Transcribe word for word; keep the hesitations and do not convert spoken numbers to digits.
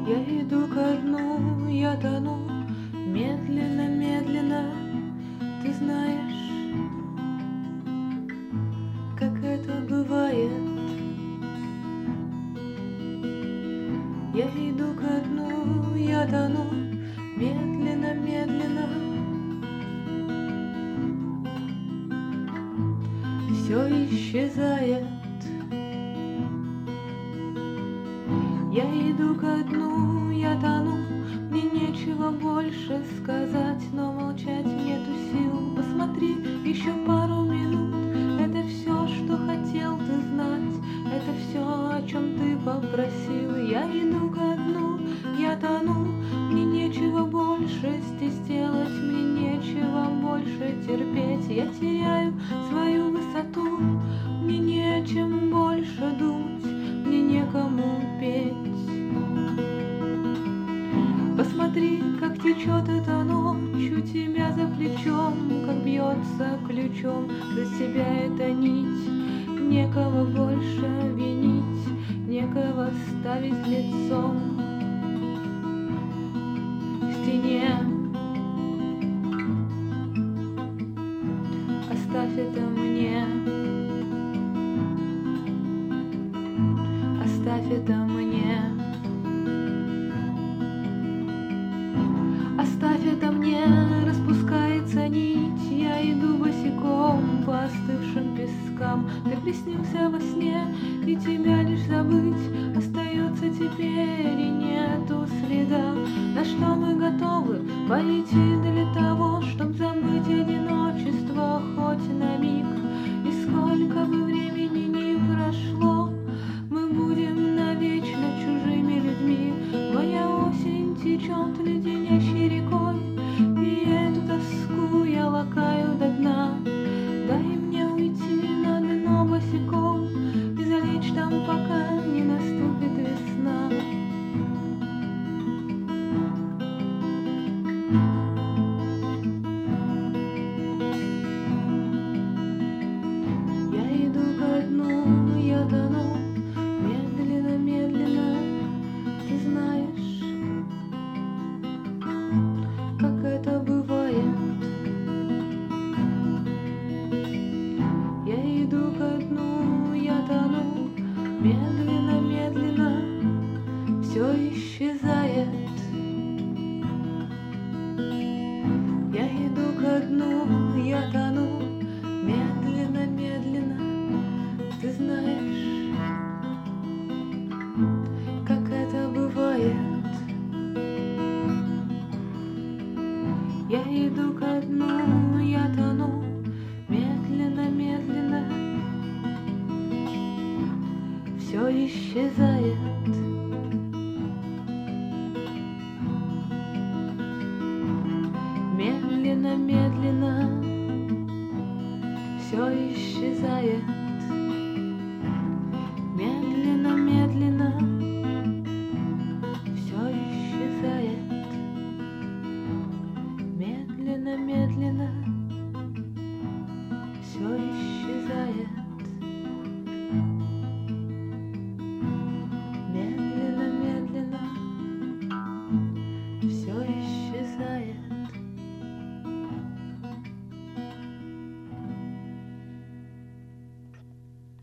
Я иду ко дну, я тону, медленно, медленно. Ты знаешь, как это бывает. Я иду ко дну, я тону, медленно, медленно. Все исчезает. Я иду ко дну, я тону, мне нечего больше сказать, но молчать нету сил. Посмотри, еще пару минут, это все, что хотел ты знать, это все, о чем ты попросил. Я иду ко дну, я тону, мне нечего больше здесь делать, мне нечего больше терпеть. Я теряю свою высоту, мне нечем больше думать, мне некому петь. Посмотри, как течет эта ночь у тебя за плечом, как бьется ключом за себя эта нить. Некого больше винить, некого ставить лицом к стене. Оставь это мне, оставь это мне. Оставь это мне, распускается нить. Я иду босиком по остывшим пескам. Ты приснился во сне, и тебя лишь забыть остается теперь, и нету следа. На что мы готовы пойти для того, чтоб забыть одиночество хоть на миг. И сколько бы времени ни прошло, мы будем навечно чужими людьми. Моя осень течет леденящей рекой, и эту тоску я лакаю до дна. Дай мне уйти на дно босиком и залечь там, пока не наступит весна. Я иду ко дну, я тону, медленно, медленно. Ты знаешь, как это бывает. Я иду ко дну, я тону, медленно, медленно. Все исчезает. Я иду ко дну, я тону, медленно, медленно. Ты знаешь, как это бывает. Я иду ко дну, я тону, медленно, медленно. Все исчезает. Медленно, медленно. Все исчезает.